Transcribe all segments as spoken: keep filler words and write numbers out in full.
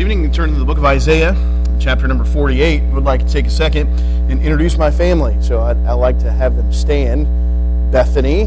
evening. You can turn to the book of Isaiah, chapter number forty-eight. I would like to take a second and introduce my family. So I'd, I'd like to have them stand. Bethany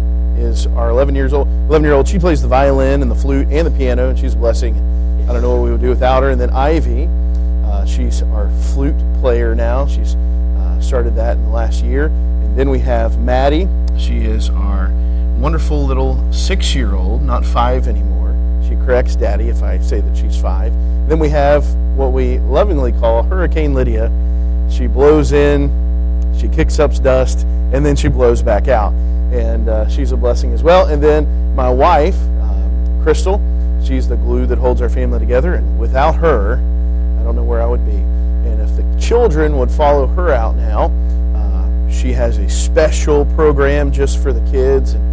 is our eleven years old, eleven-year-old. She plays the violin and the flute and the piano, and she's a blessing. I don't know what we would do without her. And then Ivy, uh, she's our flute player now. She's uh, started that in the last year. And then we have Maddie. She is our wonderful little six-year-old, not five anymore. She corrects Daddy if I say that she's five. Then we have what we lovingly call Hurricane Lydia. She blows in, she kicks up dust, and then she blows back out. And uh, she's a blessing as well. And then my wife, um, Crystal, she's the glue that holds our family together. And without her, I don't know where I would be. And if the children would follow her out now, uh, she has a special program just for the kids. And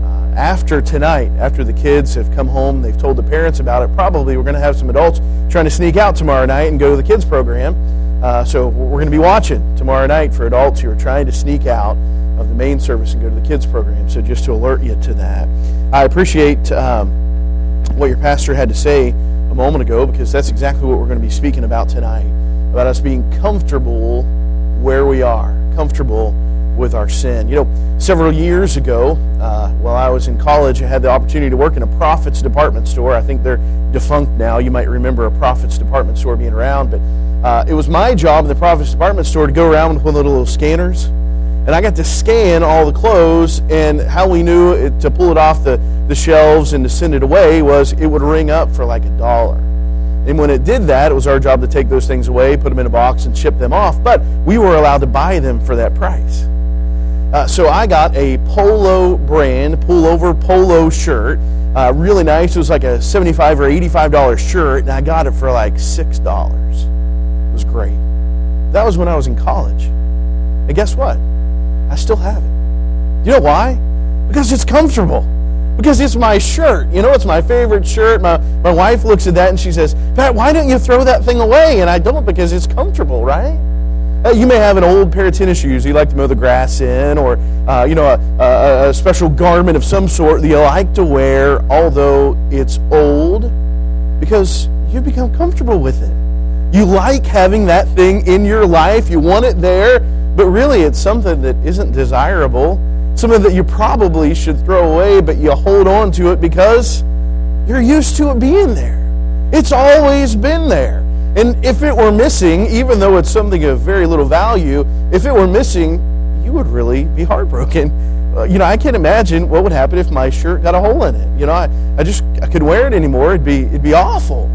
After tonight, after the kids have come home, they've told the parents about it, probably we're going to have some adults trying to sneak out tomorrow night and go to the kids program. Uh, so we're going to be watching tomorrow night for adults who are trying to sneak out of the main service and go to the kids program. So just to alert you to that. I appreciate um, what your pastor had to say a moment ago, because that's exactly what we're going to be speaking about tonight, about us being comfortable where we are, comfortable with our sin. You know, several years ago, uh, while I was in college, I had the opportunity to work in a Prophet's department store. I think they're defunct now. You might remember a Prophet's department store being around, but uh, it was my job in the Prophet's department store to go around with one of the little scanners, and I got to scan all the clothes, and how we knew it, to pull it off the, the shelves and to send it away was it would ring up for like a dollar. And when it did that, it was our job to take those things away, put them in a box, and ship them off, but we were allowed to buy them for that price. Uh, so I got a Polo brand, pullover polo shirt, uh, really nice. It was like a seventy-five or eighty-five dollars shirt, and I got it for like six dollars. It was great. That was when I was in college. And guess what? I still have it. You know why? Because it's comfortable. Because it's my shirt. You know, it's my favorite shirt. My, my wife looks at that and she says, Pat, why don't you throw that thing away? And I don't, because it's comfortable, right? You may have an old pair of tennis shoes you like to mow the grass in, or uh, you know, a, a, a special garment of some sort that you like to wear, although it's old, because you've become comfortable with it. You like having that thing in your life. You want it there, but really it's something that isn't desirable, something that you probably should throw away, but you hold on to it because you're used to it being there. It's always been there. And if it were missing, even though it's something of very little value, if it were missing, you would really be heartbroken. Uh, you know, I can't imagine what would happen if my shirt got a hole in it. You know, I, I just I couldn't wear it anymore. It'd be it'd be awful.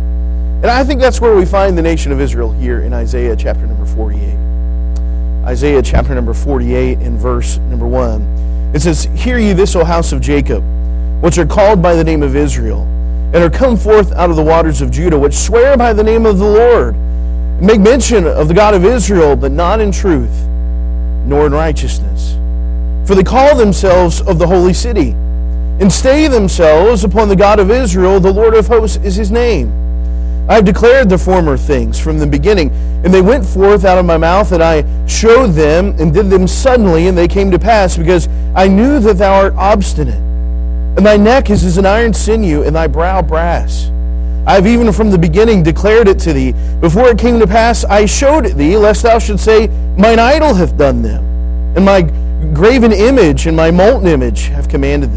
And I think that's where we find the nation of Israel here in Isaiah chapter number forty-eight. Isaiah chapter number forty-eight in verse number one. It says, "Hear ye this, O house of Jacob, which are called by the name of Israel, and are come forth out of the waters of Judah, which swear by the name of the Lord, and make mention of the God of Israel, but not in truth, nor in righteousness. For they call themselves of the holy city, and stay themselves upon the God of Israel, the Lord of hosts is his name. I have declared the former things from the beginning, and they went forth out of my mouth, and I showed them, and did them suddenly, and they came to pass, because I knew that thou art obstinate. And thy neck is as an iron sinew, and thy brow brass. I have even from the beginning declared it to thee. Before it came to pass, I showed it thee, lest thou should say, Mine idol hath done them, and my graven image and my molten image have commanded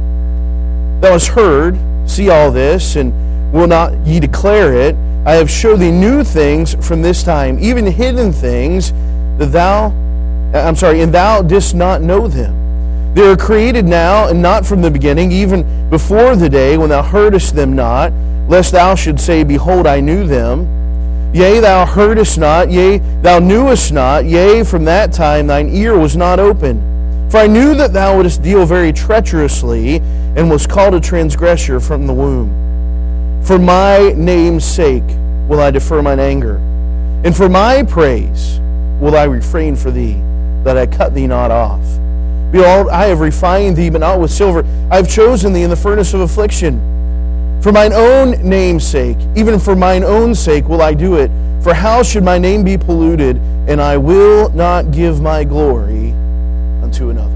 them. Thou hast heard, see all this, and will not ye declare it? I have showed thee new things from this time, even hidden things that thou, I'm sorry, and thou didst not know them. They are created now, and not from the beginning, even before the day when thou heardest them not, lest thou should say, Behold, I knew them. Yea, thou heardest not, yea, thou knewest not, yea, from that time thine ear was not open. For I knew that thou wouldest deal very treacherously, and was called a transgressor from the womb. For my name's sake will I defer mine anger, and for my praise will I refrain for thee, that I cut thee not off. Behold, I have refined thee, but not with silver. I have chosen thee in the furnace of affliction. For mine own name's sake, even for mine own sake will I do it. For how should my name be polluted, and I will not give my glory unto another."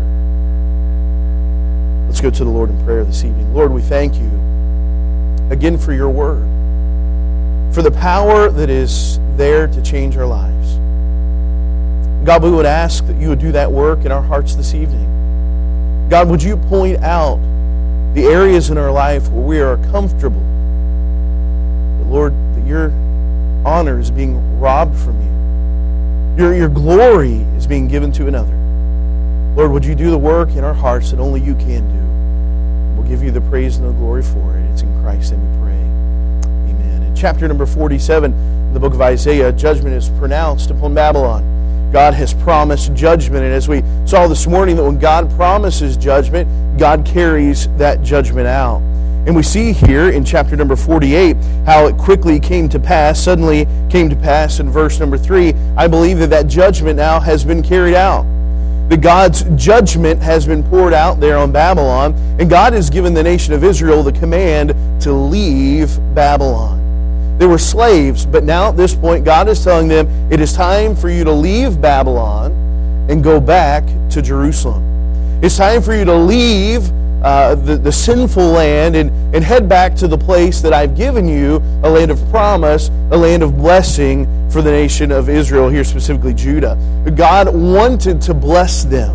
Let's go to the Lord in prayer this evening. Lord, we thank you again for your word. for the power that is there to change our lives. God, we would ask that you would do that work in our hearts this evening. God, would you point out the areas in our life where we are comfortable, but Lord, that your honor is being robbed from you. Your, your glory is being given to another. Lord, would you do the work in our hearts that only you can do? We'll give you the praise and the glory for it. It's in Christ's name we pray. Amen. In chapter number forty-seven, in the book of Isaiah, judgment is pronounced upon Babylon. God has promised judgment, and as we saw this morning, that when God promises judgment, God carries that judgment out. And we see here in chapter number forty-eight how it quickly came to pass, suddenly came to pass in verse number three. I believe that that judgment now has been carried out. That God's judgment has been poured out there on Babylon, and God has given the nation of Israel the command to leave Babylon. They were slaves, but now at this point, God is telling them, it is time for you to leave Babylon and go back to Jerusalem. It's time for you to leave uh, the, the sinful land and, and head back to the place that I've given you, a land of promise, a land of blessing for the nation of Israel, here specifically Judah. God wanted to bless them,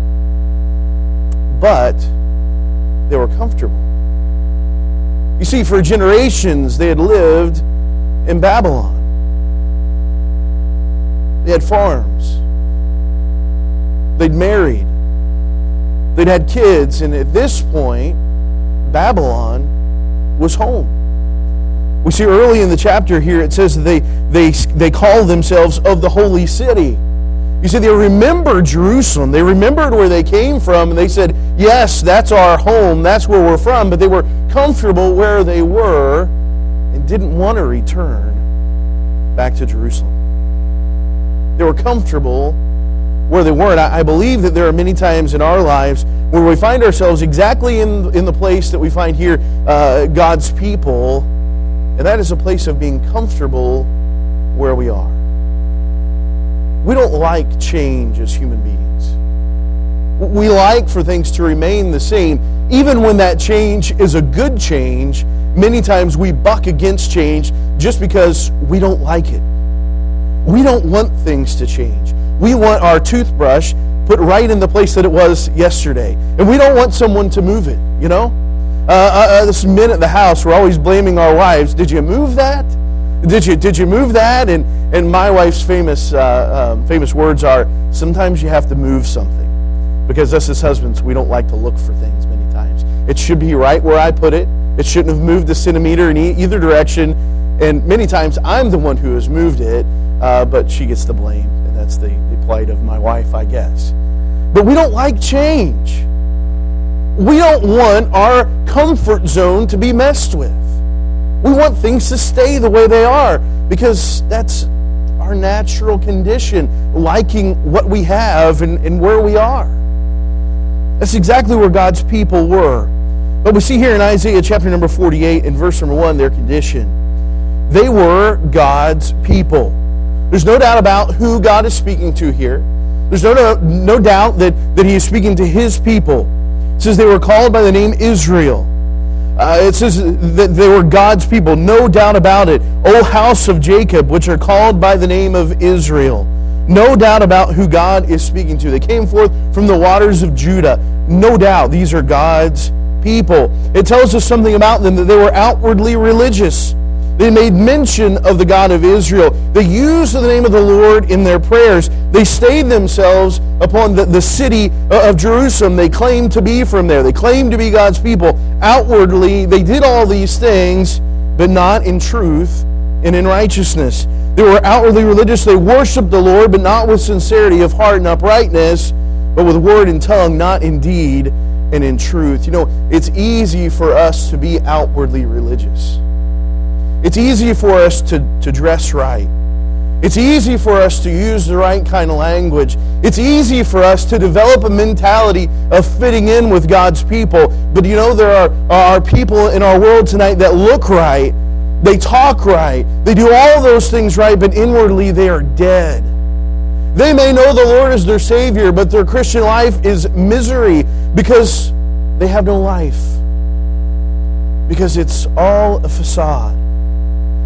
but they were comfortable. You see, for generations, they had lived in Babylon. They had farms. They'd married. They'd had kids. And at this point, Babylon was home. We see early in the chapter here, it says that they, they, they call themselves of the holy city. You see, they remembered Jerusalem. They remembered where they came from, and they said, yes, that's our home, that's where we're from, but they were comfortable where they were and didn't want to return back to Jerusalem. They were comfortable where they weren't. I believe that there are many times in our lives where we find ourselves exactly in, in the place that we find here, uh, God's people, and that is a place of being comfortable where we are. We don't like change as human beings. We like for things to remain the same. Even when that change is a good change, many times we buck against change just because we don't like it. We don't want things to change. We want our toothbrush put right in the place that it was yesterday. And we don't want someone to move it, you know? Uh, uh, this men at the house, we're always blaming our wives. Did you move that? Did you did you move that? And and my wife's famous uh, um, famous words are, sometimes you have to move something. Because us as husbands, we don't like to look for things many times. It should be right where I put it. It shouldn't have moved a centimeter in e- either direction. And many times I'm the one who has moved it, uh, but she gets the blame. And that's the, the plight of my wife, I guess. But we don't like change. We don't want our comfort zone to be messed with. We want things to stay the way they are because that's our natural condition, liking what we have and, and where we are. That's exactly where God's people were. But we see here in Isaiah chapter number forty-eight and verse number one, their condition. They were God's people. There's no doubt about who God is speaking to here. There's no, no doubt that, that He is speaking to His people. It says they were called by the name Israel. Uh, it says that they were God's people, no doubt about it. O house of Jacob, which are called by the name of Israel. No doubt about who God is speaking to. They came forth from the waters of Judah. No doubt these are God's people. It tells us something about them, that they were outwardly religious. They made mention of the God of Israel. They used the name of the Lord in their prayers. They stayed themselves upon the, the city of Jerusalem. They claimed to be from there. They claimed to be God's people. Outwardly, they did all these things, but not in truth and in righteousness. They were outwardly religious. They worshiped the Lord, but not with sincerity of heart and uprightness, but with word and tongue, not in deed and in truth. You know, it's easy for us to be outwardly religious. It's easy for us to, to dress right. It's easy for us to use the right kind of language. It's easy for us to develop a mentality of fitting in with God's people. But you know, there are, are people in our world tonight that look right, they talk right, they do all those things right, but inwardly they are dead. They may know the Lord as their Savior, but their Christian life is misery because they have no life. Because it's all a facade.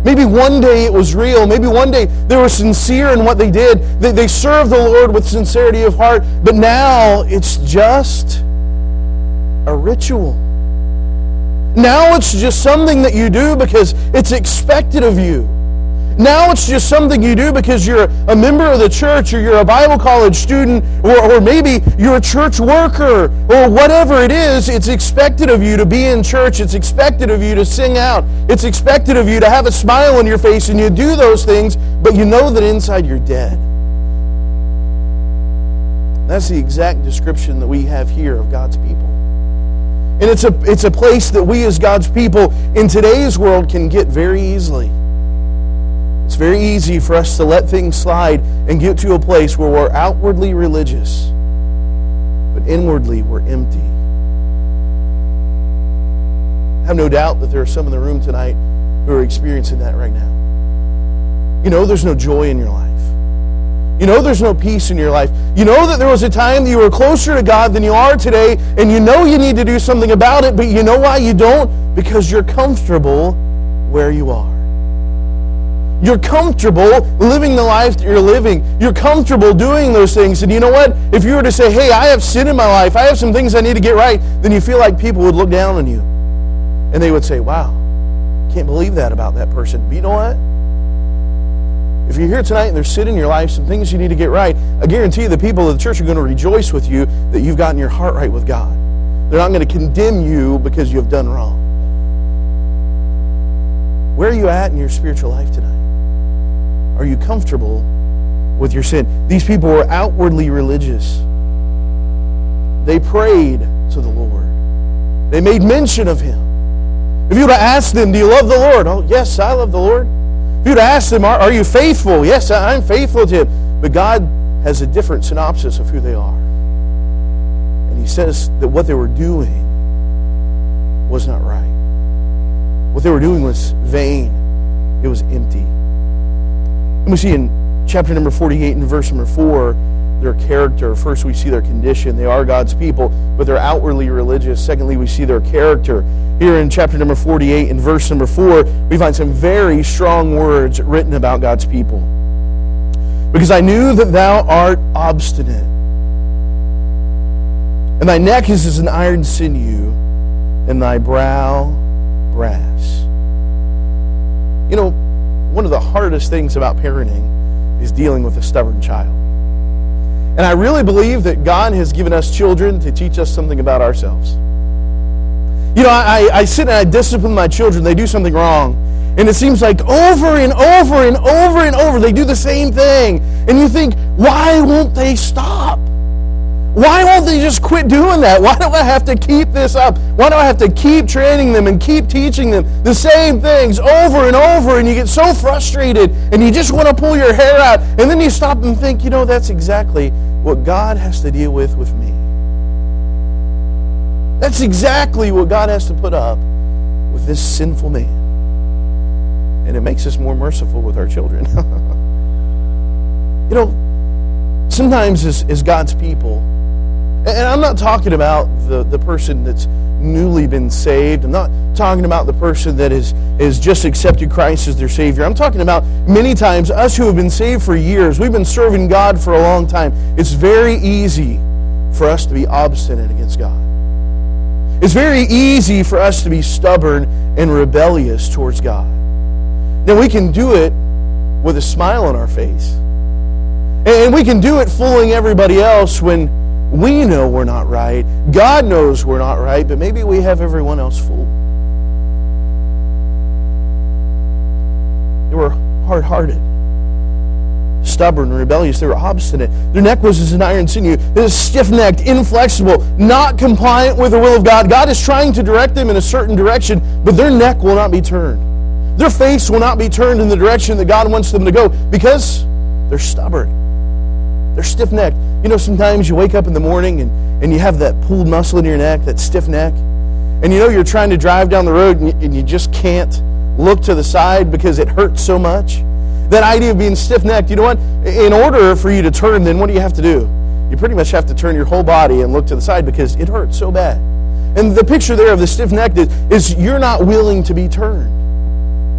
Maybe one day it was real. Maybe one day they were sincere in what they did. They, they served the Lord with sincerity of heart. But now it's just a ritual. Now it's just something that you do because it's expected of you. Now it's just something you do because you're a member of the church, or you're a Bible college student, or, or maybe you're a church worker, or whatever it is. It's expected of you to be in church. It's expected of you to sing out. It's expected of you to have a smile on your face, and you do those things, but you know that inside you're dead. That's the exact description that we have here of God's people. And it's a, it's a place that we as God's people in today's world can get very easily. It's very easy for us to let things slide and get to a place where we're outwardly religious, but inwardly we're empty. I have no doubt that there are some in the room tonight who are experiencing that right now. You know there's no joy in your life. You know there's no peace in your life. You know that there was a time that you were closer to God than you are today, and you know you need to do something about it, but you know why you don't? Because you're comfortable where you are. You're comfortable living the life that you're living. You're comfortable doing those things. And you know what? If you were to say, hey, I have sin in my life, I have some things I need to get right, then you feel like people would look down on you. And they would say, wow, can't believe that about that person. But you know what? If you're here tonight and there's sin in your life, some things you need to get right, I guarantee you the people of the church are going to rejoice with you that you've gotten your heart right with God. They're not going to condemn you because you have done wrong. Where are you at in your spiritual life tonight? Are you comfortable with your sin? These people were outwardly religious. They prayed to the Lord. They made mention of Him. If you would have asked them, do you love the Lord? Oh, yes, I love the Lord. If you would have asked them, are, are you faithful? Yes, I'm faithful to Him. But God has a different synopsis of who they are. And He says that what they were doing was not right. What they were doing was vain. It was empty. And we see in chapter number forty-eight and verse number four, their character. First, we see their condition. They are God's people, but they're outwardly religious. Secondly, we see their character. Here in chapter number forty-eight and verse number four, we find some very strong words written about God's people. Because I knew that thou art obstinate, and thy neck is as an iron sinew, and thy brow brass. You know, one of the hardest things about parenting is dealing with a stubborn child. And I really believe that God has given us children to teach us something about ourselves. You know, I, I sit and I discipline my children. They do something wrong. And it seems like over and over and over and over they do the same thing. And you think, why won't they stop? Why won't they just quit doing that? Why do I have to keep this up? Why do I have to keep training them and keep teaching them the same things over and over? And you get so frustrated and you just want to pull your hair out. And then you stop and think, you know, that's exactly what God has to deal with with me. That's exactly what God has to put up with this sinful man. And it makes us more merciful with our children. You know, sometimes as, as God's people, and I'm not talking about the, the person that's newly been saved. I'm not talking about the person that is, is just accepted Christ as their Savior. I'm talking about many times us who have been saved for years. We've been serving God for a long time. It's very easy for us to be obstinate against God. It's very easy for us to be stubborn and rebellious towards God. Now we can do it with a smile on our face. And we can do it fooling everybody else when we know we're not right. God knows we're not right, but maybe we have everyone else fooled. They were hard-hearted, stubborn, rebellious. They were obstinate. Their neck was as an iron sinew. They were stiff-necked, inflexible, not compliant with the will of God. God is trying to direct them in a certain direction, but their neck will not be turned. Their face will not be turned in the direction that God wants them to go because they're stubborn. They're stiff-necked. You know, sometimes you wake up in the morning and, and you have that pulled muscle in your neck, that stiff neck. And you know you're trying to drive down the road and you, and you just can't look to the side because it hurts so much. That idea of being stiff-necked, you know what? In order for you to turn, then what do you have to do? You pretty much have to turn your whole body and look to the side because it hurts so bad. And the picture there of the stiff-necked is, is you're not willing to be turned.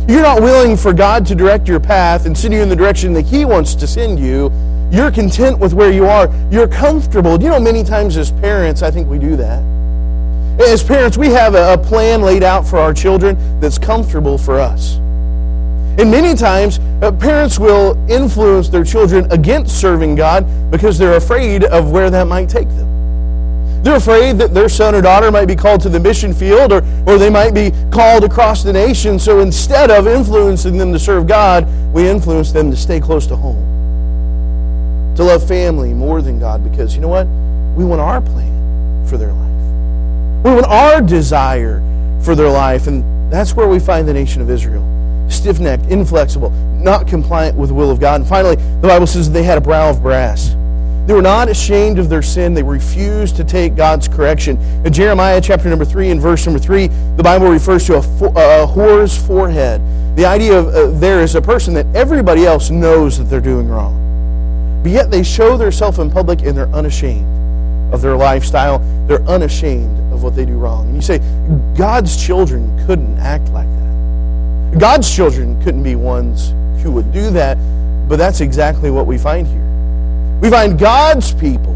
You're not willing for God to direct your path and send you in the direction that He wants to send you. You're content with where you are. You're comfortable. Do you know many times as parents, I think we do that. As parents, we have a plan laid out for our children that's comfortable for us. And many times, uh, parents will influence their children against serving God because they're afraid of where that might take them. They're afraid that their son or daughter might be called to the mission field, or, or they might be called across the nation. So instead of influencing them to serve God, we influence them to stay close to home, to love family more than God, because you know what? We want our plan for their life. We want our desire for their life, and that's where we find the nation of Israel. Stiff-necked, inflexible, not compliant with the will of God. And finally, the Bible says they had a brow of brass. They were not ashamed of their sin. They refused to take God's correction. In Jeremiah chapter number three and verse number three, the Bible refers to a, fo- a whore's forehead. The idea of uh, there is a person that everybody else knows that they're doing wrong. But yet they show themselves in public and they're unashamed of their lifestyle. They're unashamed of what they do wrong. And you say, God's children couldn't act like that. God's children couldn't be ones who would do that, but that's exactly what we find here. We find God's people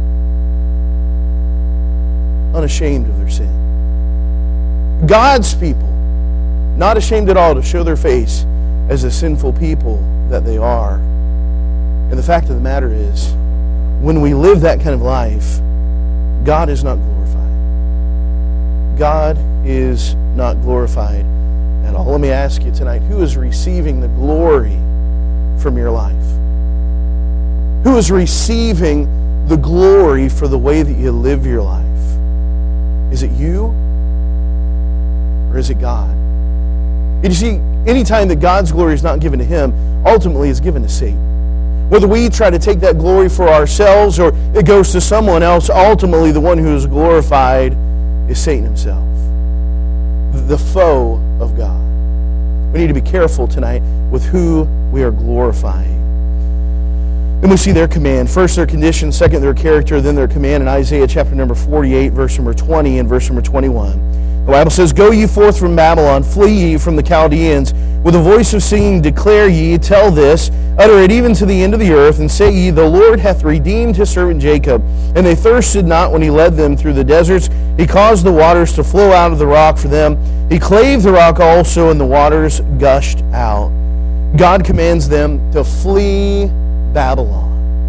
unashamed of their sin. God's people not ashamed at all to show their face as the sinful people that they are. And the fact of the matter is, when we live that kind of life, God is not glorified. God is not glorified at all. Let me ask you tonight, who is receiving the glory from your life? Who is receiving the glory for the way that you live your life? Is it you? Or is it God? And you see, anytime that God's glory is not given to Him, ultimately it's given to Satan. Whether we try to take that glory for ourselves or it goes to someone else, ultimately the one who is glorified is Satan himself, the foe of God. We need to be careful tonight with who we are glorifying. And we see their command. First their condition, second their character, then their command in Isaiah chapter number forty-eight, verse number twenty and verse number twenty-one. The Bible says, Go ye forth from Babylon, flee ye from the Chaldeans. With a voice of singing declare ye, tell this, utter it even to the end of the earth, and say ye, The Lord hath redeemed His servant Jacob. And they thirsted not when He led them through the deserts. He caused the waters to flow out of the rock for them. He clave the rock also, and the waters gushed out. God commands them to flee Babylon.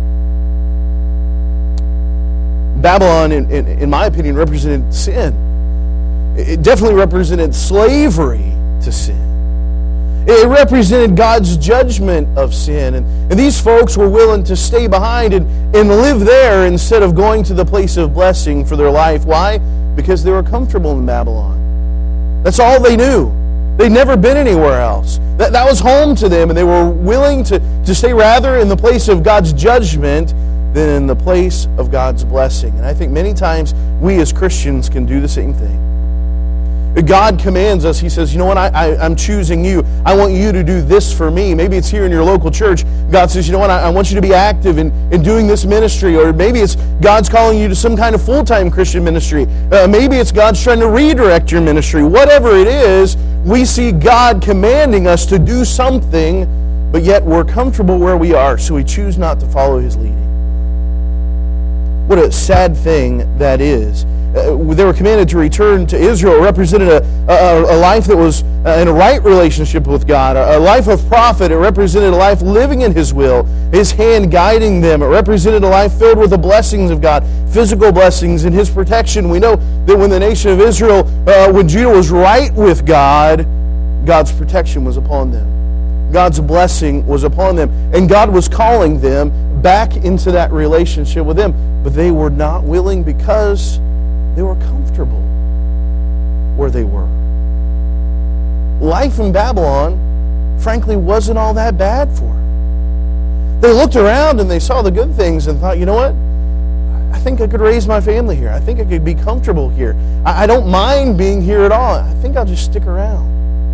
Babylon, in, in, in my opinion, represented sin. It definitely represented slavery to sin. It represented God's judgment of sin. And, and these folks were willing to stay behind and, and live there instead of going to the place of blessing for their life. Why? Because they were comfortable in Babylon. That's all they knew. They'd never been anywhere else. That, that was home to them, and they were willing to, to stay rather in the place of God's judgment than in the place of God's blessing. And I think many times we as Christians can do the same thing. God commands us. He says, you know what, I, I, I'm choosing you. I want you to do this for me. Maybe it's here in your local church. God says, you know what, I, I want you to be active in, in doing this ministry. Or maybe it's God's calling you to some kind of full-time Christian ministry. Uh, maybe it's God's trying to redirect your ministry. Whatever it is, we see God commanding us to do something, but yet we're comfortable where we are, so we choose not to follow His leading. What a sad thing that is. Uh, they were commanded to return to Israel. It represented a, a, a life that was uh, in a right relationship with God, a, a life of profit. It represented a life living in His will, His hand guiding them. It represented a life filled with the blessings of God, physical blessings and His protection. We know that when the nation of Israel, uh, when Judah was right with God, God's protection was upon them. God's blessing was upon them. And God was calling them back into that relationship with Him. But they were not willing because they were comfortable where they were. Life in Babylon, frankly, wasn't all that bad for them. They looked around and they saw the good things and thought, you know what? I think I could raise my family here. I think I could be comfortable here. I, I don't mind being here at all. I think I'll just stick around.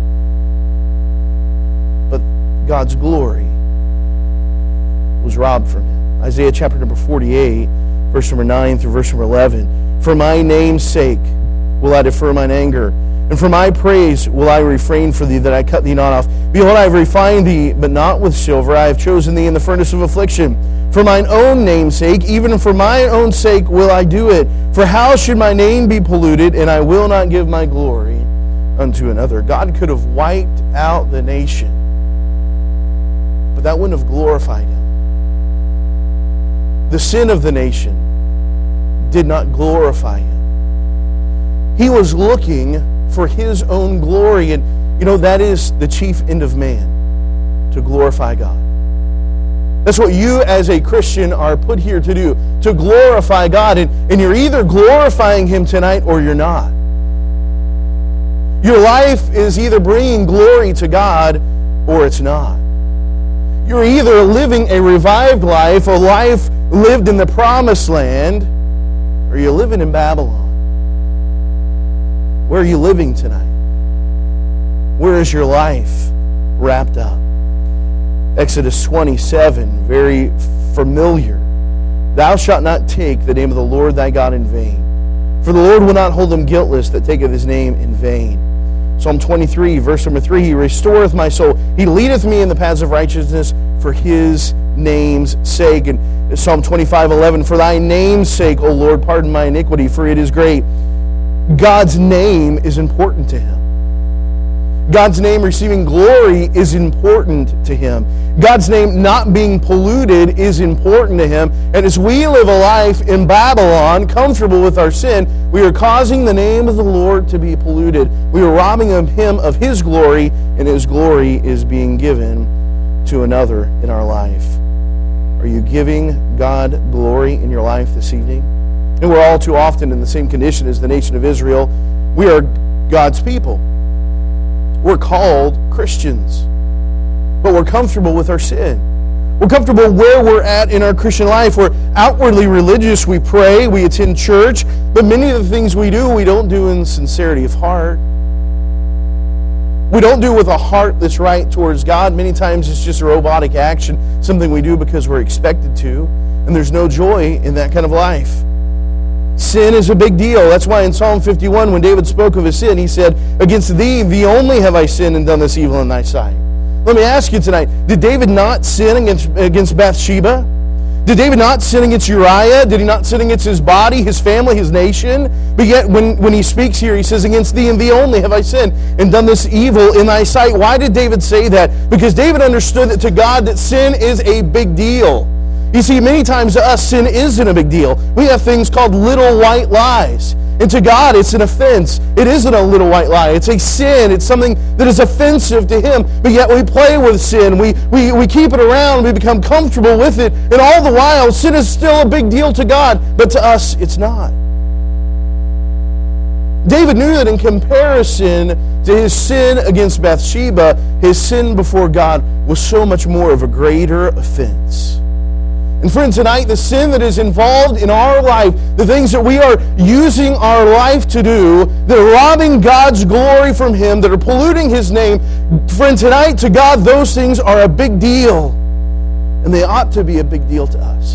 But God's glory was robbed from Him. Isaiah chapter number forty-eight, verse number nine through verse number eleven. For my name's sake will I defer mine anger, and And for my praise will I refrain for thee, that I cut thee not off. Behold, I have refined thee, but not with silver. I have chosen thee in the furnace of affliction. For mine own name's sake, even for mine own sake will I do it. For how should my name be polluted, and I will not give my glory unto another. God could have wiped out the nation, but that wouldn't have glorified him. The sin of the nation did not glorify him. He was looking for his own glory, and you know, that is the chief end of man, to glorify God. That's what you as a Christian are put here to do, to glorify God. And, and you're either glorifying him tonight or you're not. Your life is either bringing glory to God or it's not. You're either living a revived life, a life lived in the promised land, or you're living in Babylon. Where are you living tonight? Where is your life wrapped up? Exodus twenty-seven, very familiar. Thou shalt not take the name of the Lord thy God in vain, for the Lord will not hold him guiltless that taketh his name in vain. Psalm twenty-three, verse number three, He restoreth my soul. He leadeth me in the paths of righteousness for his name's sake. And Psalm twenty-five, eleven, For thy name's sake, O Lord, pardon my iniquity, for it is great. God's name is important to him. God's name receiving glory is important to him. God's name not being polluted is important to him. And as we live a life in Babylon, comfortable with our sin, we are causing the name of the Lord to be polluted. We are robbing him of his glory, and his glory is being given to another in our life. Are you giving God glory in your life this evening? And we're all too often in the same condition as the nation of Israel. We are God's people. We're called Christians, but we're comfortable with our sin. We're comfortable where we're at in our Christian life. We're outwardly religious. We pray, we attend church, but many of the things we do, we don't do in sincerity of heart. We don't do with a heart that's right towards God. Many times it's just a robotic action, something we do because we're expected to, and there's no joy in that kind of life. Sin is a big deal. That's why in Psalm fifty-one, when David spoke of his sin, he said, Against thee, thee only have I sinned and done this evil in thy sight. Let me ask you tonight, did David not sin against, against Bathsheba? Did David not sin against Uriah? Did he not sin against his body, his family, his nation? But yet when, when he speaks here, he says, Against thee and thee only have I sinned and done this evil in thy sight. Why did David say that? Because David understood that to God that sin is a big deal. You see, many times to us, sin isn't a big deal. We have things called little white lies. And to God, it's an offense. It isn't a little white lie. It's a sin. It's something that is offensive to him. But yet we play with sin. We, we, we keep it around. We become comfortable with it. And all the while, sin is still a big deal to God. But to us, it's not. David knew that in comparison to his sin against Bathsheba, his sin before God was so much more of a greater offense. And friend, tonight, the sin that is involved in our life, the things that we are using our life to do, that are robbing God's glory from him, that are polluting his name, friend, tonight, to God, those things are a big deal. And they ought to be a big deal to us.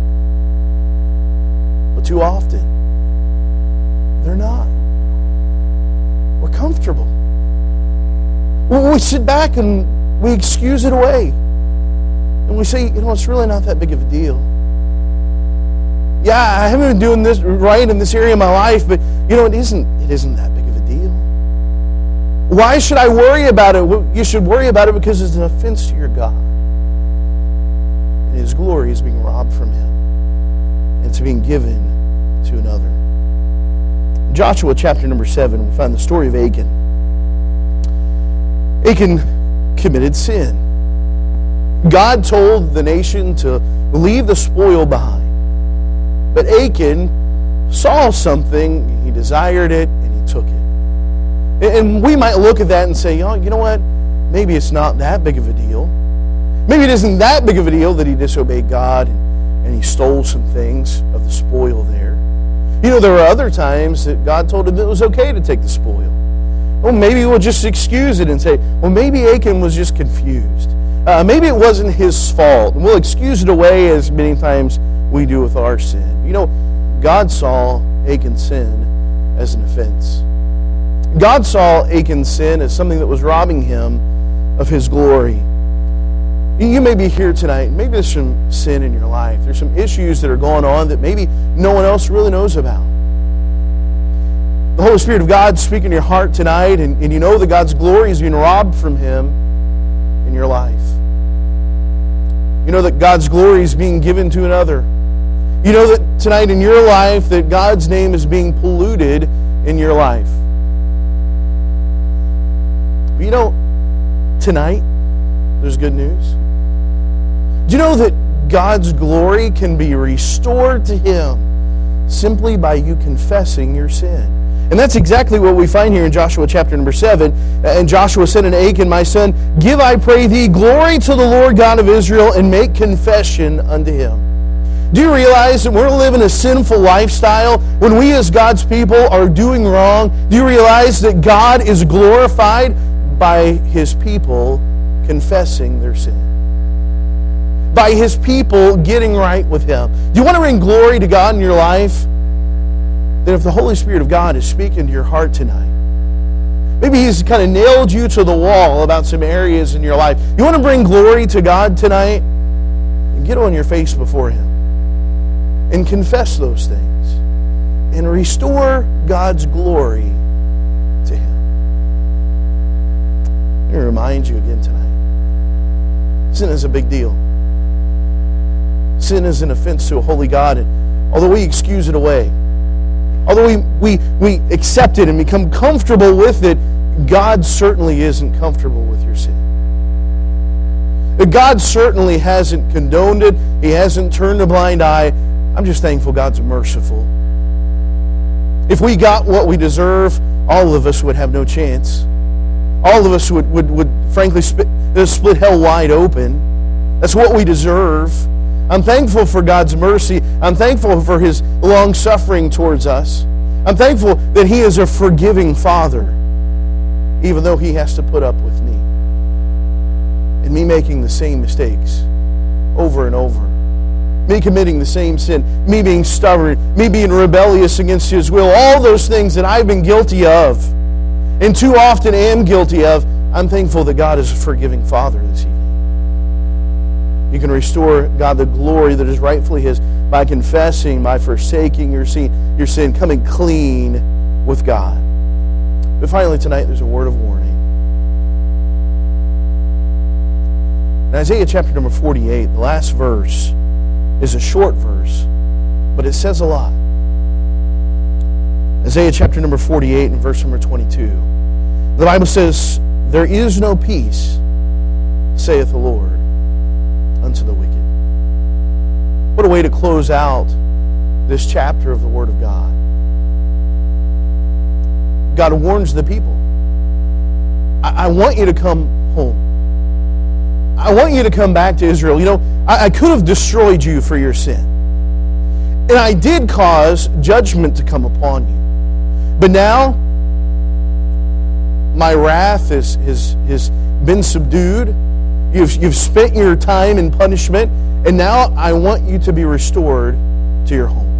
But too often, they're not. We're comfortable. We sit back and we excuse it away. And we say, you know, it's really not that big of a deal. Yeah, I haven't been doing this right in this area of my life, but, you know, it isn't, it isn't that big of a deal. Why should I worry about it? Well, you should worry about it because it's an offense to your God. And his glory is being robbed from him. And it's being given to another. In Joshua chapter number seven, we find the story of Achan. Achan committed sin. God told the nation to leave the spoil behind. But Achan saw something, he desired it, and he took it. And we might look at that and say, oh, you know what? Maybe it's not that big of a deal. Maybe it isn't that big of a deal that he disobeyed God and, and he stole some things of the spoil there. You know, there were other times that God told him that it was okay to take the spoil. Well, maybe we'll just excuse it and say, well, maybe Achan was just confused. Uh, maybe it wasn't his fault. And we'll excuse it away as many times we do with our sin. You know, God saw Achan's sin as an offense. God saw Achan's sin as something that was robbing him of his glory. You may be here tonight. Maybe there's some sin in your life. There's some issues that are going on that maybe no one else really knows about. The Holy Spirit of God is speaking to your heart tonight, and, and you know that God's glory is being robbed from Him in your life. You know that God's glory is being given to another. You know that tonight in your life that God's name is being polluted in your life. But you know, tonight, there's good news. Do you know that God's glory can be restored to Him simply by you confessing your sin? And that's exactly what we find here in Joshua chapter number seven. And Joshua said unto Achan, my son, give, I pray thee, glory to the Lord God of Israel, and make confession unto Him. Do you realize that we're living a sinful lifestyle when we as God's people are doing wrong? Do you realize that God is glorified by His people confessing their sin? By His people getting right with Him. Do you want to bring glory to God in your life? Then if the Holy Spirit of God is speaking to your heart tonight, maybe He's kind of nailed you to the wall about some areas in your life. You want to bring glory to God tonight? And get on your face before Him and confess those things and restore God's glory to Him. Let me remind you again tonight. Sin is a big deal. Sin is an offense to a holy God, and although we excuse it away, although we, we, we accept it and become comfortable with it, God certainly isn't comfortable with your sin. God certainly hasn't condoned it. He hasn't turned a blind eye. I'm just thankful God's merciful. If we got what we deserve, all of us would have no chance. All of us would, would, would frankly, split, split hell wide open. That's what we deserve. I'm thankful for God's mercy. I'm thankful for His long-suffering towards us. I'm thankful that He is a forgiving Father, even though He has to put up with me. And me making the same mistakes over and over. Me committing the same sin. Me being stubborn. Me being rebellious against His will. All those things that I've been guilty of, and too often am guilty of, I'm thankful that God is a forgiving Father this evening. You can restore God the glory that is rightfully His by confessing, by forsaking your sin, your sin, coming clean with God. But finally tonight there's a word of warning. In Isaiah chapter number forty-eight, the last verse is a short verse, but it says a lot. Isaiah chapter number forty-eight and verse number twenty-two. The Bible says, there is no peace, saith the Lord, unto the wicked. What a way to close out this chapter of the Word of God. God warns the people. I, I want you to come home. I want you to come back to Israel. You know, I, I could have destroyed you for your sin. And I did cause judgment to come upon you. But now, my wrath is, is, has been subdued. You've, you've spent your time in punishment, and now I want you to be restored to your home.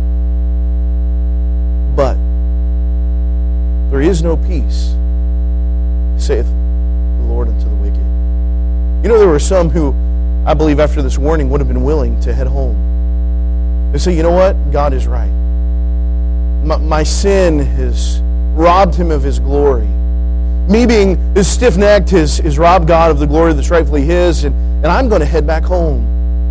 But there is no peace, saith the Lord unto the wicked. You know, there were some who, I believe after this warning, would have been willing to head home. They say, you know what? God is right. My, my sin has robbed Him of His glory. Me being as stiff-necked has, has robbed God of the glory that's rightfully His, and, and I'm going to head back home.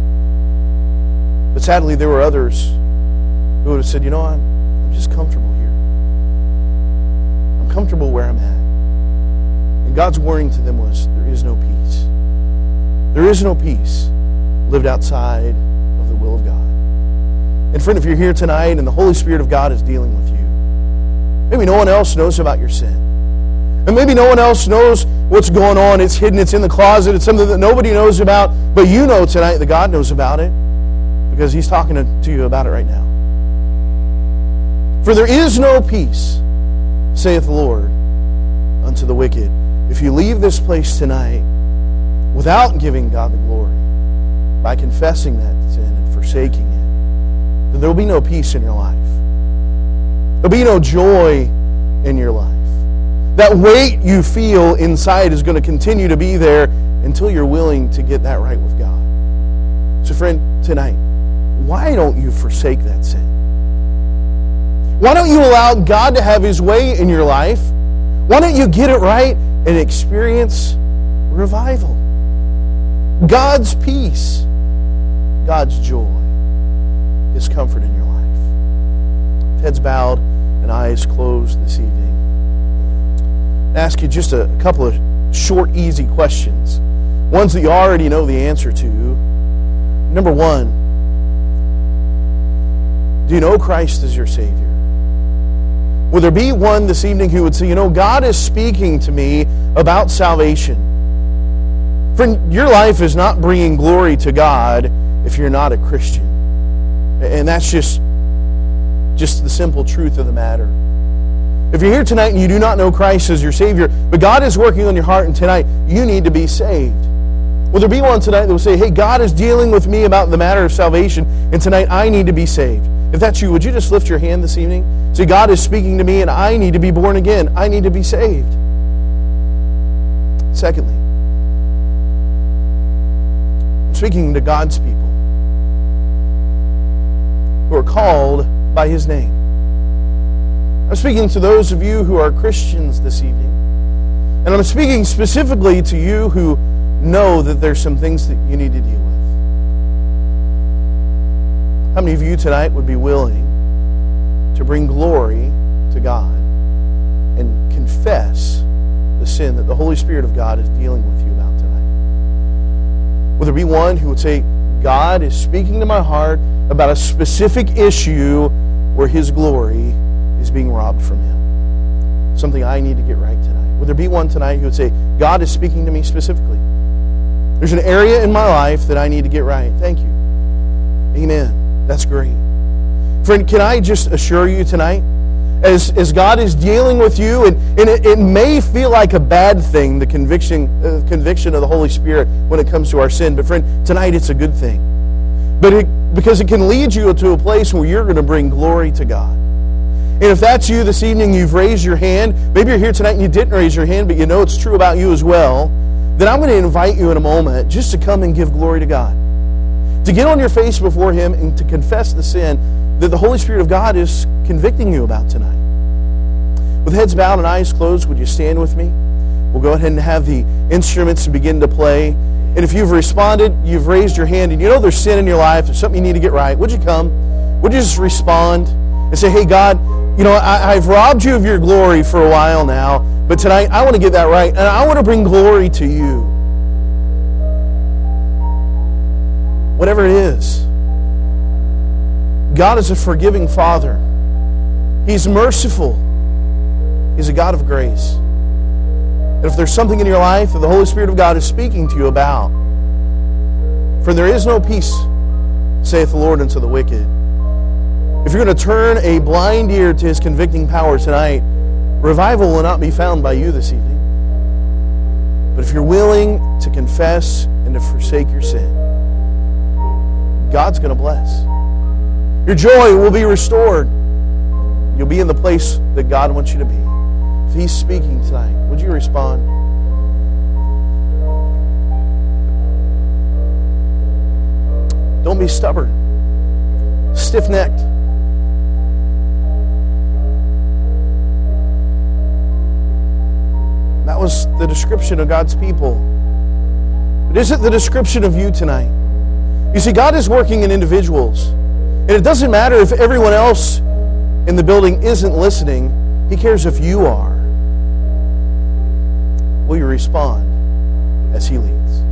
But sadly, there were others who would have said, you know, I'm, I'm just comfortable here. I'm comfortable where I'm at. And God's warning to them was, there is no peace. There is no peace lived outside of the will of God. And friend, if you're here tonight and the Holy Spirit of God is dealing with you, maybe no one else knows about your sin. And maybe no one else knows what's going on. It's hidden. It's in the closet. It's something that nobody knows about. But you know tonight that God knows about it because He's talking to you about it right now. For there is no peace, saith the Lord, unto the wicked. If you leave this place tonight without giving God the glory, by confessing that sin and forsaking it, then there will be no peace in your life. There will be no joy in your life. That weight you feel inside is going to continue to be there until you're willing to get that right with God. So friend, tonight, why don't you forsake that sin? Why don't you allow God to have His way in your life? Why don't you get it right and experience revival? God's peace, God's joy, His comfort in your life. With heads bowed and eyes closed this evening, I ask you just a couple of short, easy questions. Ones that you already know the answer to. Number one, do you know Christ as your Savior? Will there be one this evening who would say, you know, God is speaking to me about salvation? Friend, your life is not bringing glory to God if you're not a Christian. And that's just, just the simple truth of the matter. If you're here tonight and you do not know Christ as your Savior, but God is working on your heart, and tonight you need to be saved. Will there be one tonight that will say, hey, God is dealing with me about the matter of salvation, and tonight I need to be saved? If that's you, would you just lift your hand this evening? Say, God is speaking to me and I need to be born again. I need to be saved. Secondly, I'm speaking to God's people who are called by His name. I'm speaking to those of you who are Christians this evening. And I'm speaking specifically to you who know that there's some things that you need to deal with. How many of you tonight would be willing to bring glory to God and confess the sin that the Holy Spirit of God is dealing with you about tonight? Will there be one who would say, God is speaking to my heart about a specific issue where His glory is being robbed from Him? Something I need to get right tonight. Will there be one tonight who would say, God is speaking to me specifically? There's an area in my life that I need to get right. Thank you. Amen. That's great. Friend, can I just assure you tonight, as, as God is dealing with you, and, and it, it may feel like a bad thing, the conviction, uh, conviction of the Holy Spirit when it comes to our sin, but friend, tonight it's a good thing. But it, because it can lead you to a place where you're going to bring glory to God. And if that's you this evening, you've raised your hand, maybe you're here tonight and you didn't raise your hand, but you know it's true about you as well, then I'm going to invite you in a moment just to come and give glory to God. To get on your face before Him and to confess the sin that the Holy Spirit of God is convicting you about tonight. With heads bowed and eyes closed, would you stand with me? We'll go ahead and have the instruments begin to play. And if you've responded, you've raised your hand, and you know there's sin in your life, there's something you need to get right, would you come? Would you just respond and say, hey, God, you know, I, I've robbed you of your glory for a while now, but tonight I want to get that right, and I want to bring glory to you. Whatever it is, God is a forgiving Father. He's merciful. He's a God of grace. And if there's something in your life that the Holy Spirit of God is speaking to you about, for there is no peace, saith the Lord, unto the wicked. If you're going to turn a blind ear to His convicting power tonight, revival will not be found by you this evening. But if you're willing to confess and to forsake your sin, God's going to bless. Your joy will be restored. You'll be in the place that God wants you to be. If He's speaking tonight, would you respond? Don't be stubborn, stiff-necked. That was the description of God's people. But is it the description of you tonight? You see, God is working in individuals. And it doesn't matter if everyone else in the building isn't listening. He cares if you are. Will you respond as He leads?